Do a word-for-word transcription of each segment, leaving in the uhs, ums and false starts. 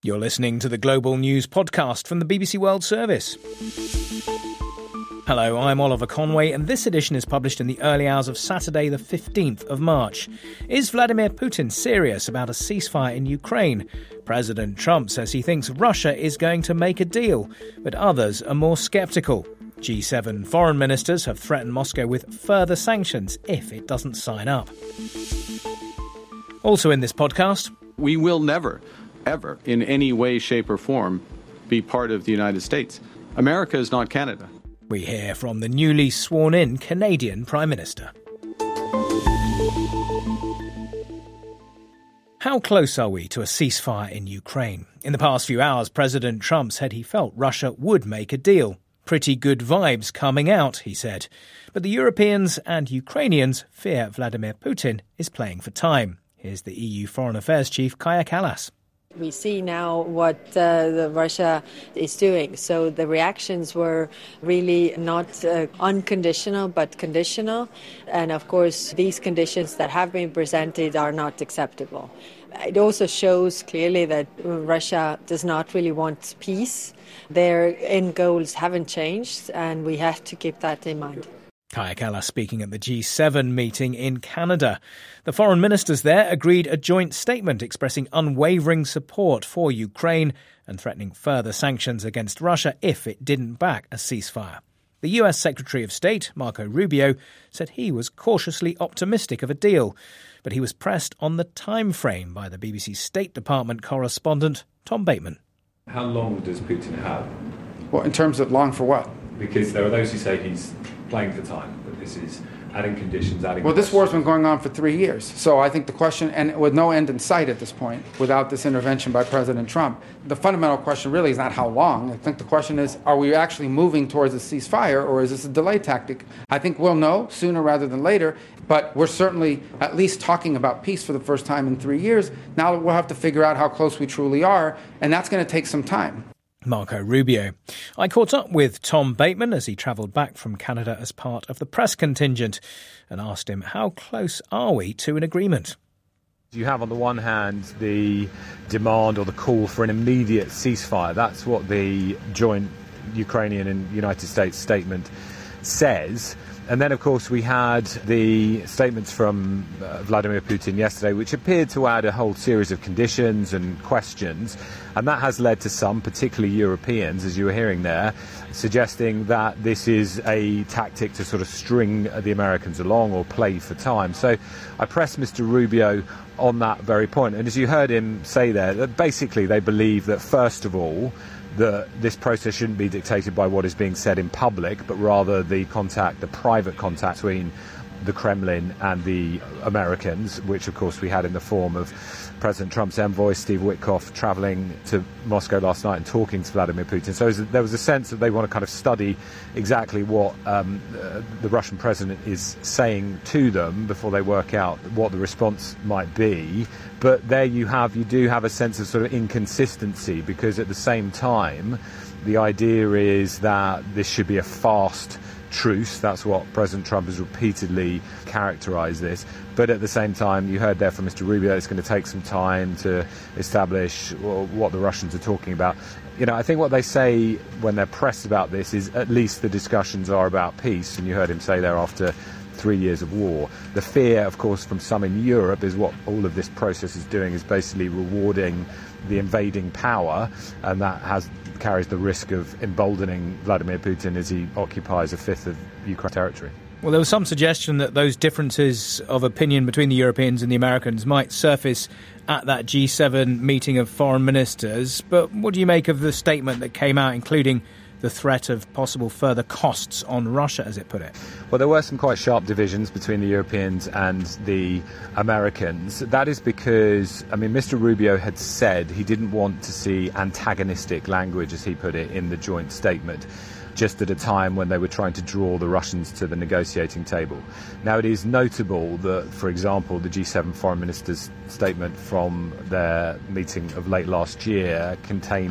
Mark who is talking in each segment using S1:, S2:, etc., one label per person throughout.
S1: You're listening to the Global News Podcast from the B B C World Service. Hello, I'm Oliver Conway, and this edition is published in the early hours of Saturday, the fifteenth of March. Is Vladimir Putin serious about a ceasefire in Ukraine? President Trump says he thinks Russia is going to make a deal, but others are more sceptical. G seven foreign ministers have threatened Moscow with further sanctions if it doesn't sign up. Also in this podcast,
S2: we will never, ever, in any way, shape or form, be part of the United States. America is not Canada.
S1: We hear from the newly sworn-in Canadian Prime Minister. How close are we to a ceasefire in Ukraine? In the past few hours, President Trump said he felt Russia would make a deal. Pretty good vibes coming out, he said. But the Europeans and Ukrainians fear Vladimir Putin is playing for time. Here's the E U Foreign Affairs Chief Kaja Kallas.
S3: We see now what uh, the Russia is doing. So the reactions were really not uh, unconditional, but conditional. And of course, these conditions that have been presented are not acceptable. It also shows clearly that Russia does not really want peace. Their end goals haven't changed, and we have to keep that in mind.
S1: Kaja Kallas speaking at the G seven meeting in Canada. The foreign ministers there agreed a joint statement expressing unwavering support for Ukraine and threatening further sanctions against Russia if it didn't back a ceasefire. The U S Secretary of State, Marco Rubio, said he was cautiously optimistic of a deal, but he was pressed on the time frame by the B B C State Department correspondent Tom Bateman.
S4: How long does Putin have?
S5: Well, in terms of long for what?
S4: Because there are those who say he's playing for time, that this is adding conditions, adding...
S5: Well, this war's been going on for three years. So I think the question, and with no end in sight at this point, without this intervention by President Trump, the fundamental question really is not how long. I think the question is, are we actually moving towards a ceasefire, or is this a delay tactic? I think we'll know sooner rather than later, but we're certainly at least talking about peace for the first time in three years. Now we'll have to figure out how close we truly are, and that's going to take some time.
S1: Marco Rubio. I caught up with Tom Bateman as he travelled back from Canada as part of the press contingent and asked him how close are we to an agreement.
S4: You have on the one hand the demand or the call for an immediate ceasefire. That's what the joint Ukrainian and United States statement says. And then, of course, we had the statements from uh, Vladimir Putin yesterday, which appeared to add a whole series of conditions and questions. And that has led to some, particularly Europeans, as you were hearing there, suggesting that this is a tactic to sort of string the Americans along or play for time. So I pressed Mister Rubio on that very point. And as you heard him say there, that basically they believe that, first of all, that this process shouldn't be dictated by what is being said in public, but rather the contact, the private contact between the Kremlin and the Americans, which of course we had in the form of President Trump's envoy, Steve Witkoff, travelling to Moscow last night and talking to Vladimir Putin. So there was a sense that they want to kind of study exactly what um, uh, the Russian president is saying to them before they work out what the response might be. But there you have, you do have a sense of sort of inconsistency, because at the same time, the idea is that this should be a fast truce. That's what President Trump has repeatedly characterised this. But at the same time, you heard there from Mister Rubio, it's going to take some time to establish what the Russians are talking about. You know, I think what they say when they're pressed about this is at least the discussions are about peace. And you heard him say there after three years of war. The fear, of course, from some in Europe is what all of this process is doing is basically rewarding the invading power, and that has carries the risk of emboldening Vladimir Putin as he occupies a fifth of Ukraine territory.
S1: Well, there was some suggestion that those differences of opinion between the Europeans and the Americans might surface at that G seven meeting of foreign ministers. But what do you make of the statement that came out, including the threat of possible further costs on Russia, as it put it?
S4: Well, there were some quite sharp divisions between the Europeans and the Americans. That is because, I mean, Mister Rubio had said he didn't want to see antagonistic language, as he put it, in the joint statement, just at a time when they were trying to draw the Russians to the negotiating table. Now, it is notable that, for example, the G seven foreign ministers' statement from their meeting of late last year contained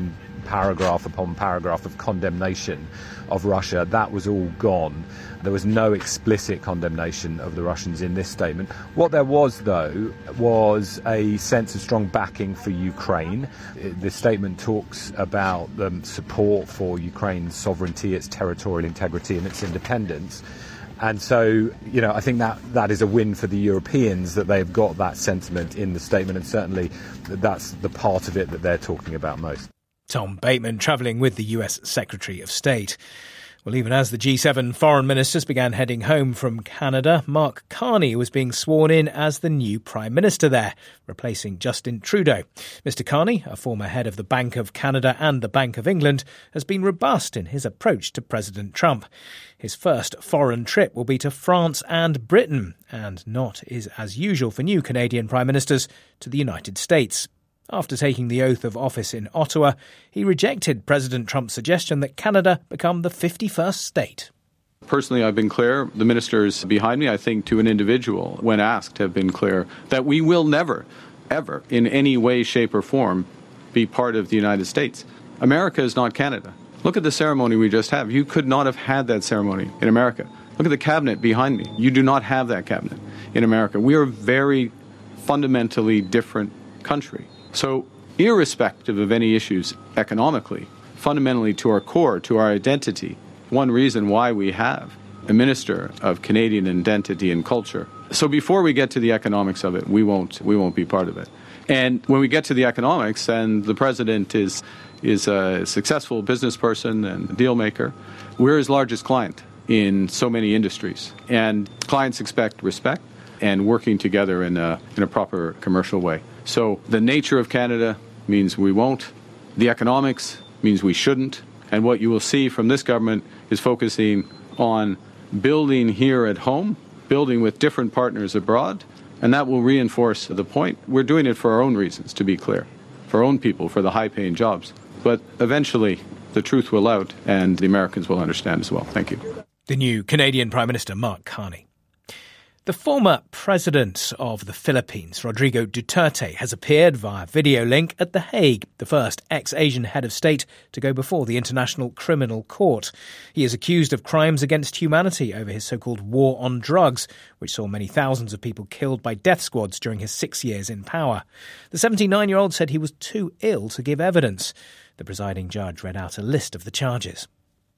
S4: paragraph upon paragraph of condemnation of Russia. That was all gone. There was no explicit condemnation of the Russians in this statement. What there was, though, was a sense of strong backing for Ukraine. The statement talks about um, support for Ukraine's sovereignty, its territorial integrity and its independence. And so, you know, I think that that is a win for the Europeans, that they've got that sentiment in the statement, and certainly that's the part of it that they're talking about most.
S1: Tom Bateman travelling with the U S Secretary of State. Well, even as the G seven foreign ministers began heading home from Canada, Mark Carney was being sworn in as the new Prime Minister there, replacing Justin Trudeau. Mister Carney, a former head of the Bank of Canada and the Bank of England, has been robust in his approach to President Trump. His first foreign trip will be to France and Britain, and not is as usual for new Canadian Prime Ministers to the United States. After taking the oath of office in Ottawa, he rejected President Trump's suggestion that Canada become the fifty-first state.
S2: Personally, I've been clear. The ministers behind me, I think, to an individual, when asked, have been clear that we will never, ever, in any way, shape or form, be part of the United States. America is not Canada. Look at the ceremony we just had. You could not have had that ceremony in America. Look at the cabinet behind me. You do not have that cabinet in America. We are a very fundamentally different country. So, irrespective of any issues economically, fundamentally to our core, to our identity, one reason why we have a minister of Canadian identity and culture. So before we get to the economics of it, we won't we won't be part of it. And when we get to the economics, and the president is is a successful business person and deal maker, we're his largest client in so many industries. And clients expect respect and working together in a in a proper commercial way. So the nature of Canada means we won't. The economics means we shouldn't. And what you will see from this government is focusing on building here at home, building with different partners abroad, and that will reinforce the point. We're doing it for our own reasons, to be clear, for our own people, for the high-paying jobs. But eventually, the truth will out, and the Americans will understand as well. Thank you.
S1: The new Canadian Prime Minister, Mark Carney. The former president of the Philippines, Rodrigo Duterte, has appeared via video link at The Hague, the first ex-Asian head of state to go before the International Criminal Court. He is accused of crimes against humanity over his so-called war on drugs, which saw many thousands of people killed by death squads during his six years in power. The seventy-nine-year-old said he was too ill to give evidence. The presiding judge read out a list of the charges.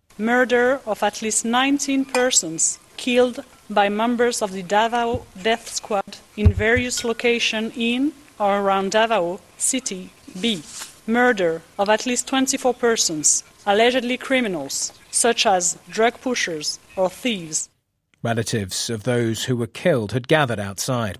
S6: Murder of at least nineteen persons killed by members of the Davao Death Squad in various locations in or around Davao City. B. Murder of at least twenty-four persons, allegedly criminals, such as drug pushers or thieves.
S1: Relatives of those who were killed had gathered outside.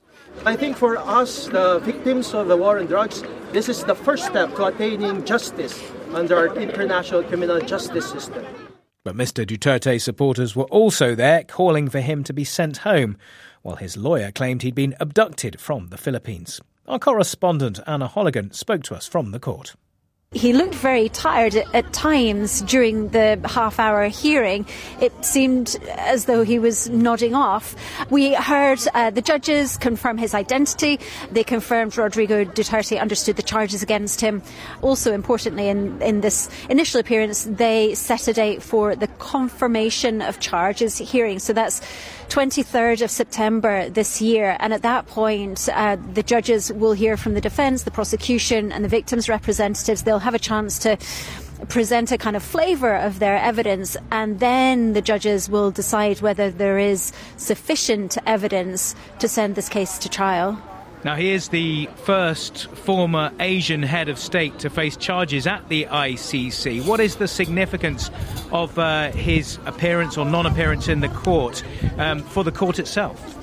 S7: I think for us, the victims of the war on drugs, this is the first step to attaining justice under our international criminal justice system.
S1: But Mister Duterte's supporters were also there, calling for him to be sent home, while his lawyer claimed he'd been abducted from the Philippines. Our correspondent Anna Holligan spoke to us from the court.
S8: He looked very tired at times during the half-hour hearing. It seemed as though he was nodding off. We heard uh, the judges confirm his identity. They confirmed Rodrigo Duterte understood the charges against him. Also, importantly, in, in this initial appearance, they set a date for the confirmation of charges hearing. So that's twenty-third of September this year. And at that point, uh, the judges will hear from the defence, the prosecution and the victims' representatives. They'll have a chance to present a kind of flavour of their evidence, and then the judges will decide whether there is sufficient evidence to send this case to trial.
S1: Now, he is the first former Asian head of state to face charges at the I C C. What is the significance of uh, his appearance or non-appearance in the court um, for the court itself?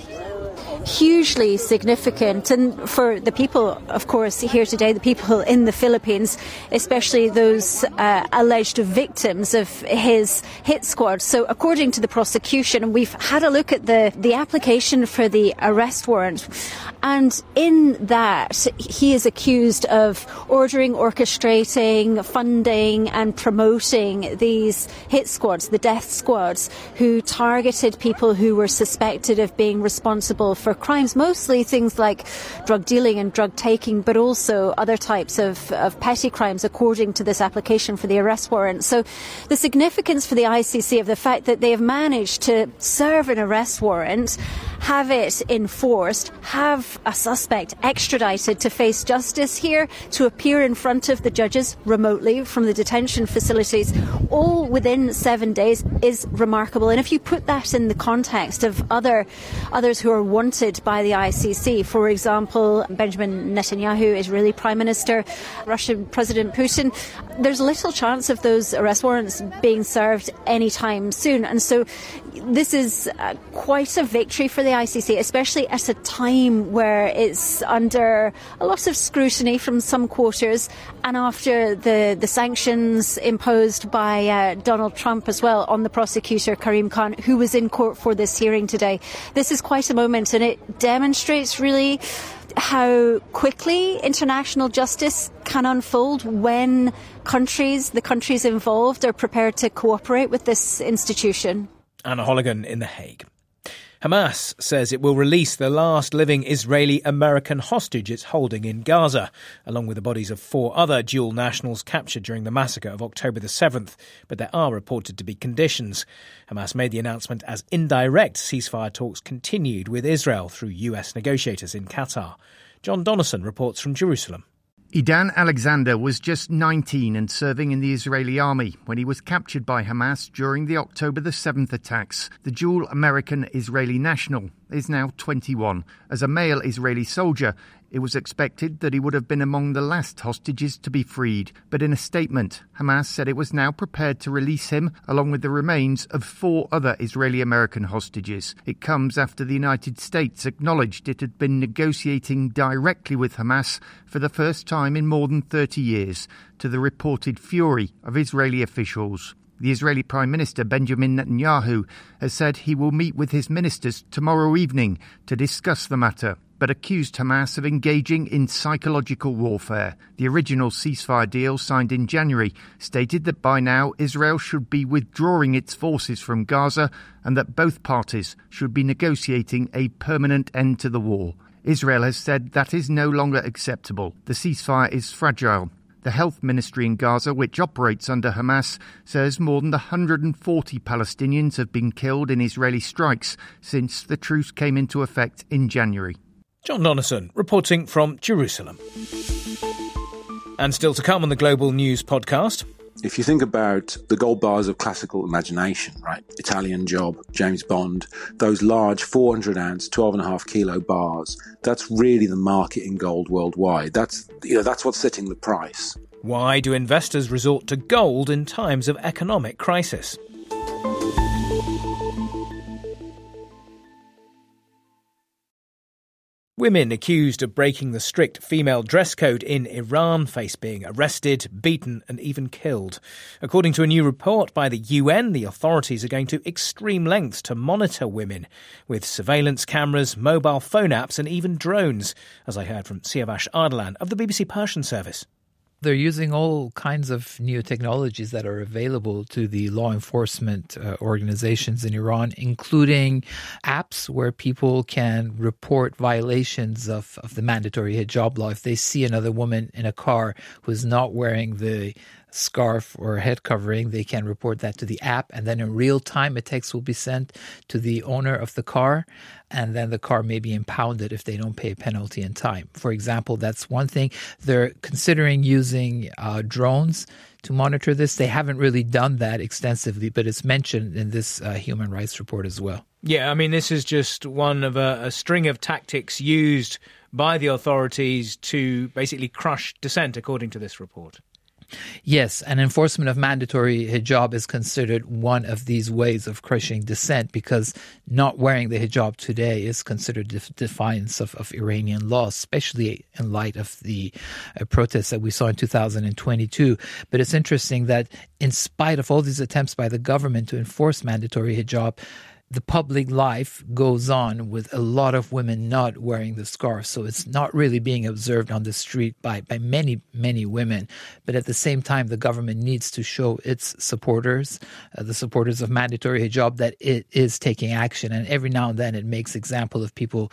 S8: Hugely significant, and for the people, of course, here today, the people in the Philippines, especially those uh, alleged victims of his hit squad. So according to the prosecution, we've had a look at the, the application for the arrest warrant, and in that he is accused of ordering, orchestrating, funding and promoting these hit squads, the death squads, who targeted people who were suspected of being responsible for crimes, mostly things like drug dealing and drug taking, but also other types of, of petty crimes according to this application for the arrest warrant. So the significance for the I C C of the fact that they have managed to serve an arrest warrant, have it enforced, have a suspect extradited to face justice here, to appear in front of the judges remotely from the detention facilities, all within seven days, is remarkable. And if you put that in the context of other others who are wanted by the I C C, for example, Benjamin Netanyahu, Israeli Prime Minister, Russian President Putin, there's little chance of those arrest warrants being served anytime soon. And so this is uh, quite a victory for the I C C, especially at a time where it's under a lot of scrutiny from some quarters, and after the, the sanctions imposed by uh, Donald Trump as well on the prosecutor Karim Khan, who was in court for this hearing today. This is quite a moment, and it demonstrates really how quickly international justice can unfold when countries, the countries involved, are prepared to cooperate with this institution.
S1: Anna Holligan in The Hague. Hamas says it will release the last living Israeli-American hostage it's holding in Gaza, along with the bodies of four other dual nationals captured during the massacre of October the seventh. But there are reported to be conditions. Hamas made the announcement as indirect ceasefire talks continued with Israel through U S negotiators in Qatar. John Donnison reports from Jerusalem.
S9: Idan Alexander was just nineteen and serving in the Israeli army when he was captured by Hamas during the October the seventh attacks. The dual American-Israeli national is now twenty-one. As a male Israeli soldier, it was expected that he would have been among the last hostages to be freed. But in a statement, Hamas said it was now prepared to release him along with the remains of four other Israeli-American hostages. It comes after the United States acknowledged it had been negotiating directly with Hamas for the first time in more than thirty years, to the reported fury of Israeli officials. The Israeli Prime Minister Benjamin Netanyahu has said he will meet with his ministers tomorrow evening to discuss the matter, but accused Hamas of engaging in psychological warfare. The original ceasefire deal signed in January stated that by now Israel should be withdrawing its forces from Gaza and that both parties should be negotiating a permanent end to the war. Israel has said that is no longer acceptable. The ceasefire is fragile. The health ministry in Gaza, which operates under Hamas, says more than one hundred forty Palestinians have been killed in Israeli strikes since the truce came into effect in January.
S1: John Donnison reporting from Jerusalem. And still to come on the Global News podcast.
S10: If you think about the gold bars of classical imagination, right? Italian Job, James Bond, those large four hundred ounce, twelve and a half kilo bars, that's really the market in gold worldwide. That's, you know, that's what's setting the price.
S1: Why do investors resort to gold in times of economic crisis? Women accused of breaking the strict female dress code in Iran face being arrested, beaten and even killed. According to a new report by the U N, the authorities are going to extreme lengths to monitor women, with surveillance cameras, mobile phone apps and even drones, as I heard from Siavash Ardalan of the B B C Persian service.
S11: They're using all kinds of new technologies that are available to the law enforcement uh, organizations in Iran, including apps where people can report violations of, of the mandatory hijab law. If they see another woman in a car who's not wearing the scarf or head covering, they can report that to the app, and then in real time a text will be sent to the owner of the car, and then the car may be impounded if they don't pay a penalty in time. For example, that's one thing. They're considering using uh, drones to monitor this. They haven't really done that extensively, but it's mentioned in this uh, human rights report as well.
S1: Yeah, I mean, this is just one of a, a string of tactics used by the authorities to basically crush dissent, according to this report.
S11: Yes, and enforcement of mandatory hijab is considered one of these ways of crushing dissent, because not wearing the hijab today is considered def- defiance of, of Iranian law, especially in light of the uh, protests that we saw in two thousand twenty-two. But it's interesting that in spite of all these attempts by the government to enforce mandatory hijab, the public life goes on with a lot of women not wearing the scarf. So it's not really being observed on the street by, by many, many women. But at the same time, the government needs to show its supporters, uh, the supporters of mandatory hijab, that it is taking action. And every now and then it makes example of people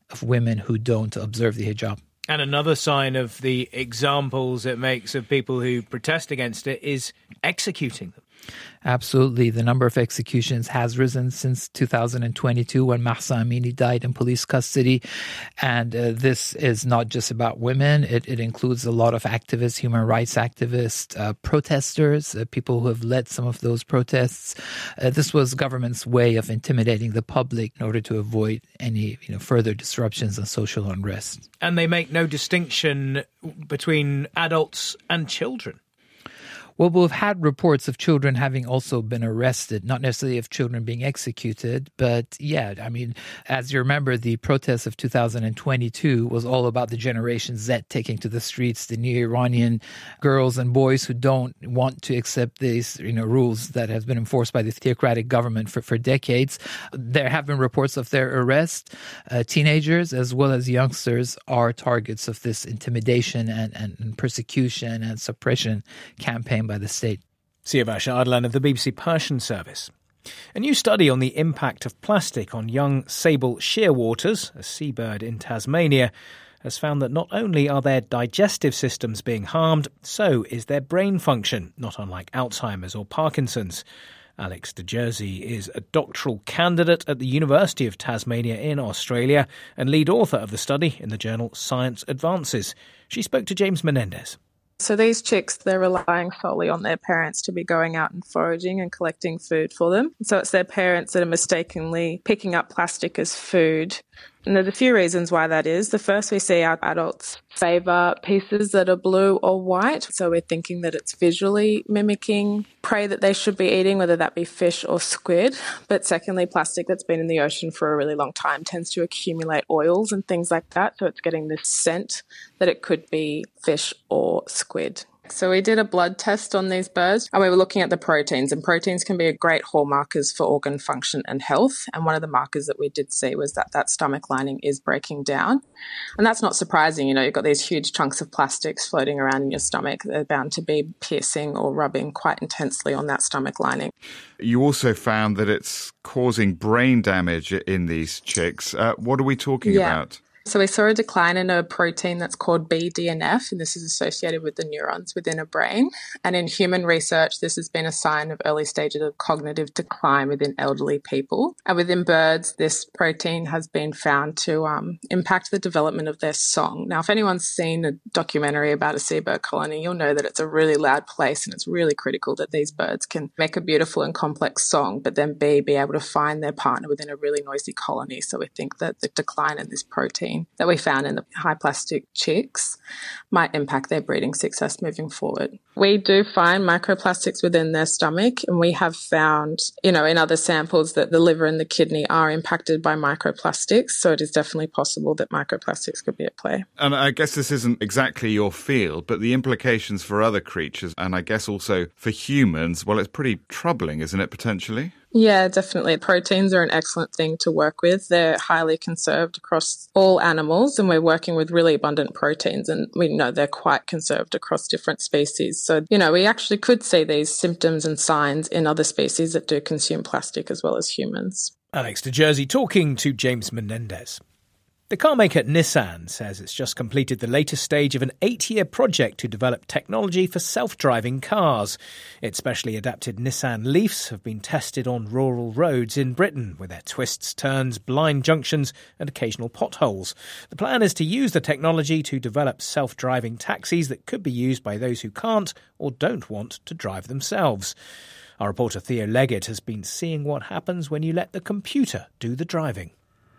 S11: of women who don't observe the hijab.
S1: And another sign of the examples it makes of people who protest against it is executing them.
S11: Absolutely. The number of executions has risen since two thousand twenty-two when Mahsa Amini died in police custody. And uh, this is not just about women. It, it includes a lot of activists, human rights activists, uh, protesters, uh, people who have led some of those protests. Uh, this was government's way of intimidating the public in order to avoid any you know, further disruptions and social unrest.
S1: And they make no distinction between adults and children.
S11: Well, we've had reports of children having also been arrested, not necessarily of children being executed, but yeah, I mean, as you remember, the protests of two thousand twenty-two was all about the Generation Z taking to the streets, the new Iranian girls and boys who don't want to accept these, you know, rules that have been enforced by the theocratic government for, for decades. There have been reports of their arrest. Uh, teenagers as well as youngsters are targets of this intimidation and, and, and persecution and suppression campaign by the state.
S1: Siavash Ardalan of the B B C Persian Service. A new study on the impact of plastic on young sable shearwaters, a seabird in Tasmania, has found that not only are their digestive systems being harmed, so is their brain function, not unlike Alzheimer's or Parkinson's. Alex de Jersey is a doctoral candidate at the University of Tasmania in Australia and lead author of the study in the journal Science Advances. She spoke to James Menendez.
S12: So these chicks, they're relying solely on their parents to be going out and foraging and collecting food for them. So it's their parents that are mistakenly picking up plastic as food. And there's a few reasons why that is. The first, we see our adults favour pieces that are blue or white. So we're thinking that it's visually mimicking prey that they should be eating, whether that be fish or squid. But secondly, plastic that's been in the ocean for a really long time tends to accumulate oils and things like that. So it's getting this scent that it could be fish or squid. So we did a blood test on these birds and we were looking at the proteins, and proteins can be great hallmarkers for organ function and health. And one of the markers that we did see was that that stomach lining is breaking down. And that's not surprising. You know, you've got these huge chunks of plastics floating around in your stomach. They're bound to be piercing or rubbing quite intensely on that stomach lining.
S13: You also found that it's causing brain damage in these chicks. Uh, what are we talking
S12: yeah.
S13: about?
S12: So we saw a decline in a protein that's called B D N F, and this is associated with the neurons within a brain. And in human research, this has been a sign of early stages of cognitive decline within elderly people. And within birds, this protein has been found to um, impact the development of their song. Now, if anyone's seen a documentary about a seabird colony, you'll know that it's a really loud place, and it's really critical that these birds can make a beautiful and complex song, but then B, be able to find their partner within a really noisy colony. So we think that the decline in this protein that we found in the high plastic chicks might impact their breeding success moving forward. We do find microplastics within their stomach, and we have found, you know, in other samples that the liver and the kidney are impacted by microplastics. So it is definitely possible that microplastics could be at play.
S13: And I guess this isn't exactly your field, but the implications for other creatures, and I guess also for humans, well, it's pretty troubling, isn't it, potentially?
S12: Yeah, definitely. Proteins are an excellent thing to work with. They're highly conserved across all animals, and we're working with really abundant proteins, and we know they're quite conserved across different species. So, you know, we actually could see these symptoms and signs in other species that do consume plastic as well as humans.
S1: Alex de Jersey talking to James Menendez. The car maker Nissan says it's just completed the latest stage of an eight-year project to develop technology for self-driving cars. Its specially adapted Nissan Leafs have been tested on rural roads in Britain with their twists, turns, blind junctions and occasional potholes. The plan is to use the technology to develop self-driving taxis that could be used by those who can't or don't want to drive themselves. Our reporter Theo Leggett has been seeing what happens when you let the computer do the driving.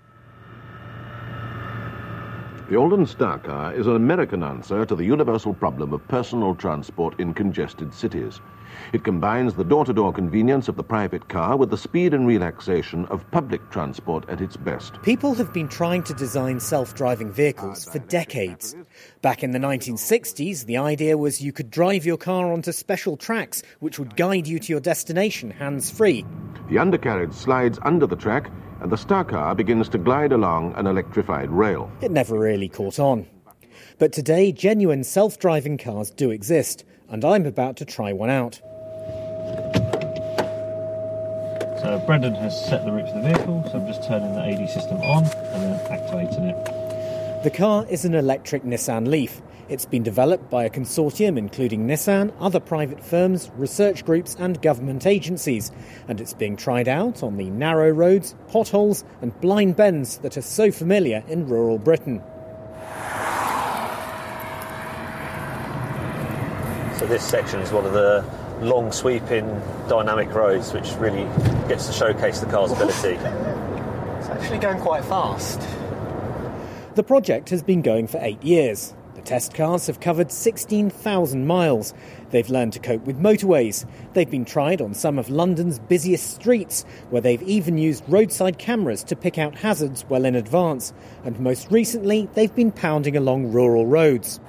S14: The Alden Star Car is an American answer to the universal problem of personal transport in congested cities. It combines the door-to-door convenience of the private car with the speed and relaxation of public transport at its best.
S15: People have been trying to design self-driving vehicles for decades. Back in the nineteen sixties, the idea was you could drive your car onto special tracks which would guide you to your destination hands-free.
S14: The undercarriage slides under the track and the Star Car begins to glide along an electrified rail.
S15: It never really caught on. But today, genuine self-driving cars do exist, and I'm about to try one out.
S16: So Brendan has set the route for the vehicle, so I'm just turning the A D system on and then activating it.
S15: The car is an electric Nissan Leaf. It's been developed by a consortium including Nissan, other private firms, research groups and government agencies. And it's being tried out on the narrow roads, potholes and blind bends that are so familiar in rural Britain.
S17: So this section is one of the long sweeping dynamic roads which really gets to showcase the car's ability.
S15: It's actually going quite fast. The project has been going for eight years. The test cars have covered sixteen thousand miles. They've learned to cope with motorways. They've been tried on some of London's busiest streets, where they've even used roadside cameras to pick out hazards well in advance. And most recently, they've been pounding along rural roads.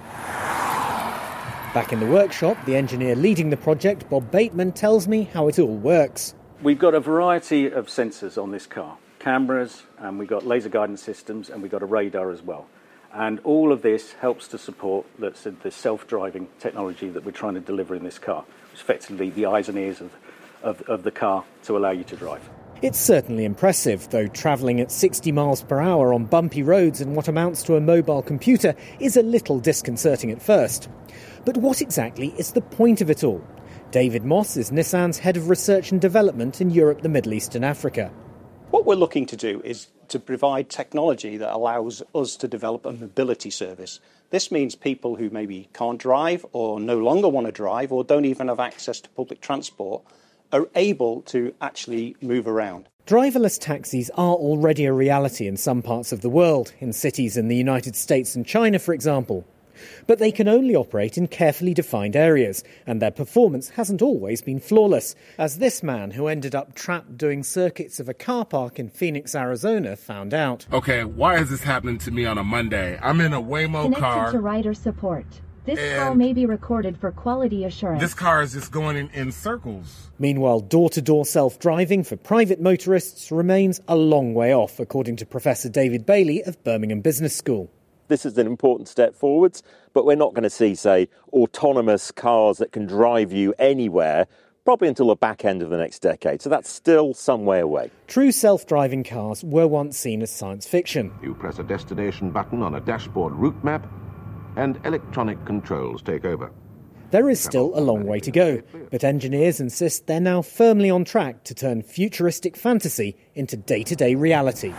S15: Back in the workshop, the engineer leading the project, Bob Bateman, tells me how it all works.
S18: We've got a variety of sensors on this car. Cameras, and we've got laser guidance systems, and we've got a radar as well. And all of this helps to support the, the self-driving technology that we're trying to deliver in this car, which is effectively the eyes and ears of, of, of the car to allow you to drive.
S15: It's certainly impressive, though travelling at sixty miles per hour on bumpy roads and what amounts to a mobile computer is a little disconcerting at first. But what exactly is the point of it all? David Moss is Nissan's head of research and development in Europe, the Middle East and Africa.
S19: What we're looking to do is to provide technology that allows us to develop a mobility service. This means people who maybe can't drive or no longer want to drive or don't even have access to public transport are able to actually move around.
S15: Driverless taxis are already a reality in some parts of the world, in cities in the United States and China, for example. But they can only operate in carefully defined areas, and their performance hasn't always been flawless, as this man who ended up trapped doing circuits of a car park in Phoenix, Arizona, found out.
S20: Okay, why is this happening to me on a Monday? I'm in a Waymo
S21: Connected
S20: car.
S21: to rider support. This call may be recorded for quality assurance.
S20: This car is just going in, in circles.
S15: Meanwhile, door-to-door self-driving for private motorists remains a long way off, according to Professor David Bailey of Birmingham Business School.
S22: This is an important step forwards, but we're not going to see, say, autonomous cars that can drive you anywhere, probably until the back end of the next decade. So that's still some way away.
S15: True self-driving cars were once seen as science fiction.
S14: You press a destination button on a dashboard route map, and electronic controls take over.
S15: There is still a long way to go, but engineers insist they're now firmly on track to turn futuristic fantasy into day-to-day reality.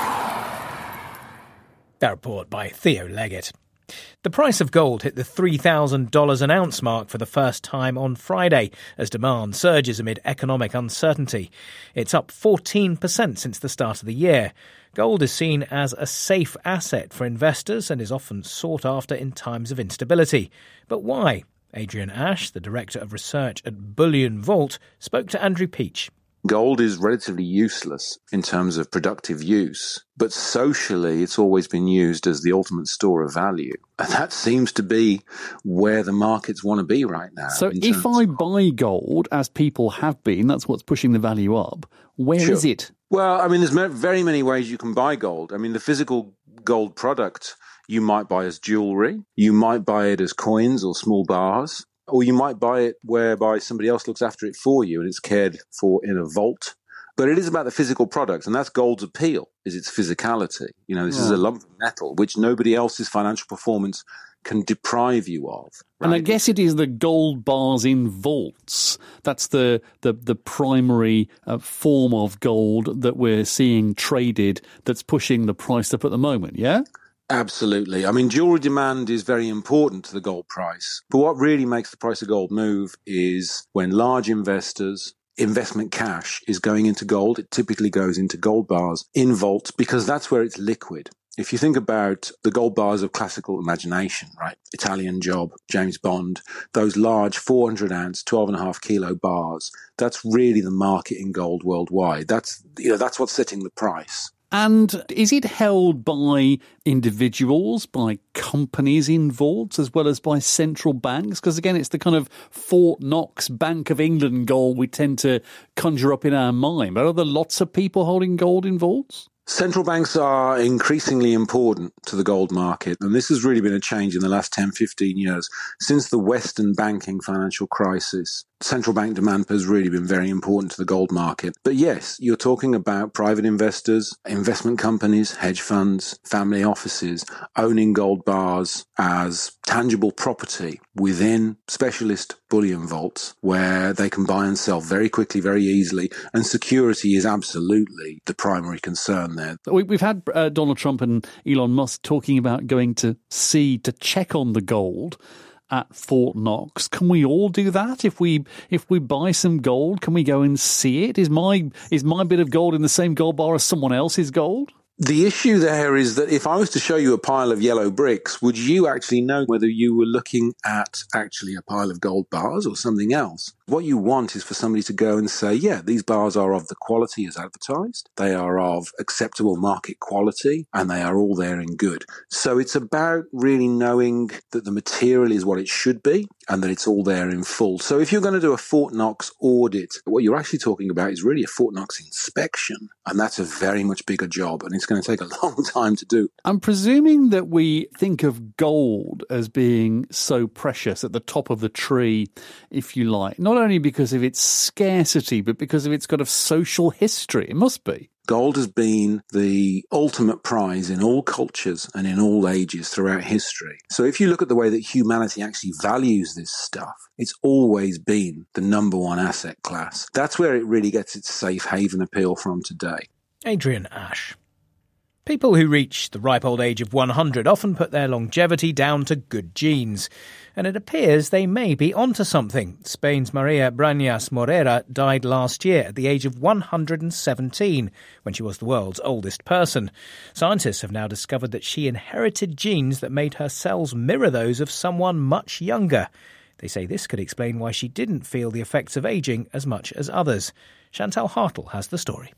S1: That report by Theo Leggett. The price of gold hit the three thousand dollars an ounce mark for the first time on Friday as demand surges amid economic uncertainty. It's up fourteen percent since the start of the year. Gold is seen as a safe asset for investors and is often sought after in times of instability. But why? Adrian Ash, the Director of Research at Bullion Vault, spoke to Andrew Peach.
S10: Gold is relatively useless in terms of productive use, but socially it's always been used as the ultimate store of value. And that seems to be where the markets want to be right now.
S23: So if I buy gold, as people have been, that's what's pushing the value up, where
S10: Sure.
S23: is it?
S10: Well, I mean, there's ma- very many ways you can buy gold. I mean, the physical gold product you might buy as jewellery, you might buy it as coins or small bars, or you might buy it whereby somebody else looks after it for you and it's cared for in a vault. But it is about the physical product, and that's gold's appeal, is its physicality. You know, this
S23: Yeah.
S10: is a lump of metal, which nobody else's financial performance can deprive you of.
S23: And I guess it is the gold bars in vaults. That's the the, the primary uh, form of gold that we're seeing traded that's pushing the price up at the moment, yeah?
S10: Absolutely. I mean, jewellery demand is very important to the gold price. But what really makes the price of gold move is when large investors, investment cash is going into gold. It typically goes into gold bars in vaults because that's where it's liquid. If you think about the gold bars of classical imagination, right? Italian Job, James Bond, those large four hundred ounce, twelve and a half kilo bars, that's really the market in gold worldwide. That's, you know, that's what's setting the price.
S23: And is it held by individuals, by companies in vaults, as well as by central banks? Because, again, it's the kind of Fort Knox Bank of England gold we tend to conjure up in our mind. But are there lots of people holding gold in vaults?
S10: Central banks are increasingly important to the gold market, and this has really been a change in the last ten, fifteen years. Since the Western banking financial crisis, central bank demand has really been very important to the gold market. But yes, you're talking about private investors, investment companies, hedge funds, family offices owning gold bars as tangible property within specialist bullion vaults where they can buy and sell very quickly, very easily, and security is absolutely the primary concern there.
S23: We've had uh, Donald Trump and Elon Musk talking about going to see, to check on the gold at Fort Knox. Can we all do that? If we if we buy some gold, can we go and see it? Is my is my bit of gold in the same gold bar as someone else's gold?
S10: The issue there is that if I was to show you a pile of yellow bricks, would you actually know whether you were looking at actually a pile of gold bars or something else? What you want is for somebody to go and say, yeah, these bars are of the quality as advertised. They are of acceptable market quality and they are all there in good. So it's about really knowing that the material is what it should be and that it's all there in full. So if you're going to do a Fort Knox audit, what you're actually talking about is really a Fort Knox inspection. And that's a very much bigger job and it's going to take a long time to do.
S23: I'm presuming that we think of gold as being so precious at the top of the tree, if you like, not only because of its scarcity, but because of its kind of social history. It must be.
S10: Gold has been the ultimate prize in all cultures and in all ages throughout history. So if you look at the way that humanity actually values this stuff, it's always been the number one asset class. That's where it really gets its safe haven appeal from today.
S1: Adrian Ash. People who reach the ripe old age of one hundred often put their longevity down to good genes. And it appears they may be onto something. Spain's Maria Brañas Morera died last year at the age of one hundred seventeen, when she was the world's oldest person. Scientists have now discovered that she inherited genes that made her cells mirror those of someone much younger. They say this could explain why she didn't feel the effects of ageing as much as others. Chantal Hartle has the story.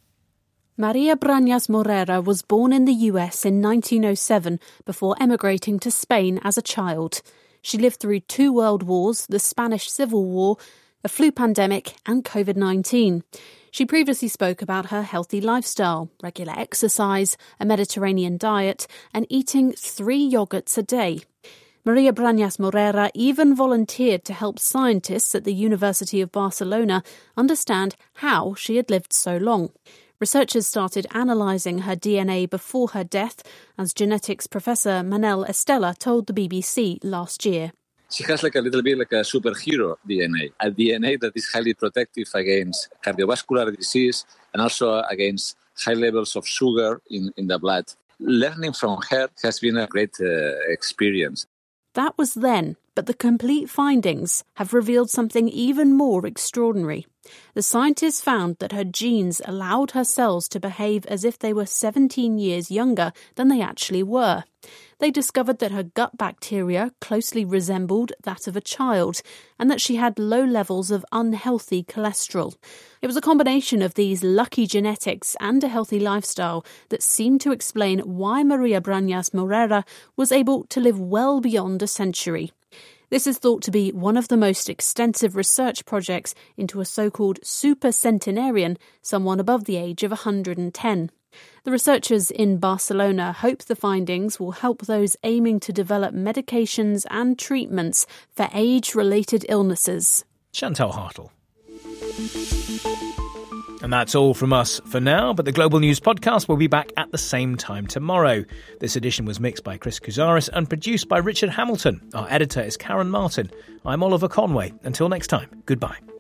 S3: Maria Brañas Morera was born in the U S in nineteen oh seven before emigrating to Spain as a child. She lived through two world wars, the Spanish Civil War, a flu pandemic and covid nineteen. She previously spoke about her healthy lifestyle, regular exercise, a Mediterranean diet and eating three yogurts a day. Maria Brañas Morera even volunteered to help scientists at the University of Barcelona understand how she had lived so long. Researchers started analysing her D N A before her death, as genetics professor Manel Estela told the B B C last year.
S4: She has like a little bit like a superhero D N A, a D N A that is highly protective against cardiovascular disease and also against high levels of sugar in, in the blood. Learning from her has been a great uh, experience.
S3: That was then, but the complete findings have revealed something even more extraordinary. The scientists found that her genes allowed her cells to behave as if they were seventeen years younger than they actually were. They discovered that her gut bacteria closely resembled that of a child and that she had low levels of unhealthy cholesterol. It was a combination of these lucky genetics and a healthy lifestyle that seemed to explain why Maria Brañas Morera was able to live well beyond a century. This is thought to be one of the most extensive research projects into a so-called supercentenarian, someone above the age of one hundred ten. The researchers in Barcelona hope the findings will help those aiming to develop medications and treatments for age-related illnesses.
S1: Chantal Hartle. And that's all from us for now, but the Global News Podcast will be back at the same time tomorrow. This edition was mixed by Chris Kuzaris and produced by Richard Hamilton. Our editor is Karen Martin. I'm Oliver Conway. Until next time, goodbye.